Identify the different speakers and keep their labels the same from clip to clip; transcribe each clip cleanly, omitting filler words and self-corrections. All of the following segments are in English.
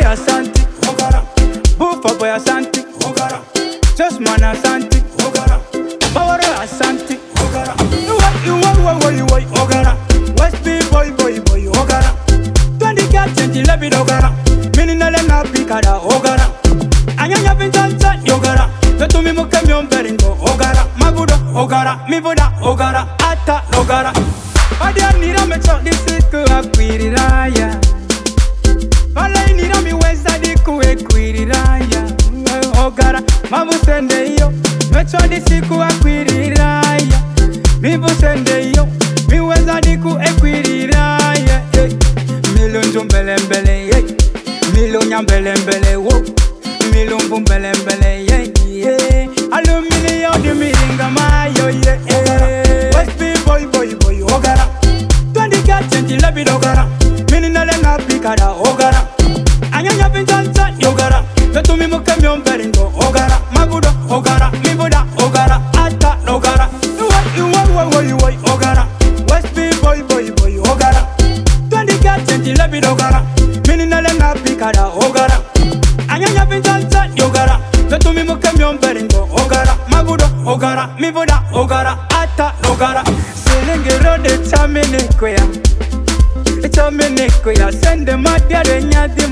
Speaker 1: Asante, Ogara, Bufa boy Asante, Ogara, Just man Asante, Ogara, Power Asante, Ogara, you Ogara, West B boy, Ogara, 20 cats and 11 Ogara, Mininale na Picada, Ogara, Anyanya Vincent, Ogara, the Tumi Mukamion Beringo, Ogara, Mabuda, Ogara, Mibuda, Ogara, Ata, Ogara. Adia nira me chok di siku akwiri raya. Pala nira mi weza di kuwe kwiri raya. Ogara, mabu sende yo. Me chok di siku akwiri raya. Mibu sende yo. Mi weza di kuwe kwiri raya. Milo njumbele mbele, Milo nyambele mbele, wo. Milo mbumbele mbele, Alumini yo di miringa mayo, West B boy, Ogara, 20 cats and 11 Ogara, Mininale na Picada, Ogara, Anyanya Vincent, Ogara, the Tumi Mukamion Beringo, Ogara, Mabuda, Ogara, Mibuda, Ogara, Ata, Ogara, you Ogara, West B boy, Ogara, 20 cats and 11 Ogara, Mininale na Picada, Ogara, Anyanya Vincent, Ogara, the Tumi Mukamion Beringo, Ogara, Mabuda, Ogara, Mibuda, Ogara, Ata, Ogara. Selengero de Chaminikoya, Chaminikoya, send the Madia, Nyadi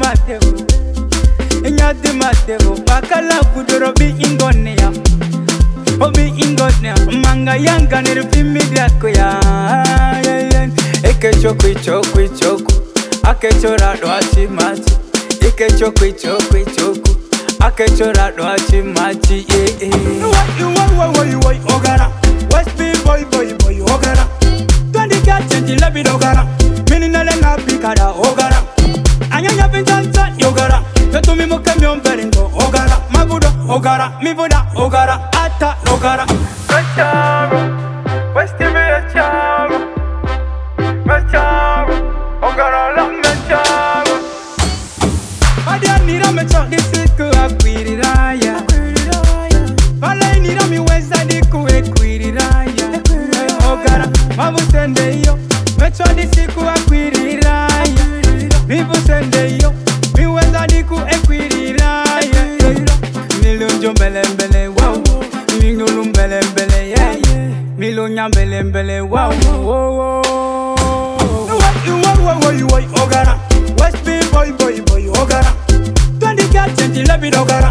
Speaker 1: Mateo, Bakala Budorobi Ingonia, Obi Ingonia, Manga Yanga, Nerfimidia Koya, Eke Choku, Akechora Doachi Machi, Eke Choku, Akechora Doachi Machi, you Ogara, West B boy, Ogara, 20 cats and 11 Ogara, Mininale na Picada, Ogara, Anyanya Vincent, Ogara, the Tumi Mukamion Beringo, Ogara, Mabuda, Ogara, Mibuda, Ogara, Ata, Ogara. West B Macharo, Ogara, Lam Macharo. Adia nira me chok di siku akwiri raya. Pala nira mi weza di kuwe kwiri raya. Ogara, mabu sende yo. Me chok di siku akwiri raya. Mibu sende yo. Mi weza di kuwe kwiri raya. Milunjo mbele wow. Mingulu mbele yeah. Milunya mbele wow. You Ogara, West B boy, Ogara, 20 cats and 11 Ogara.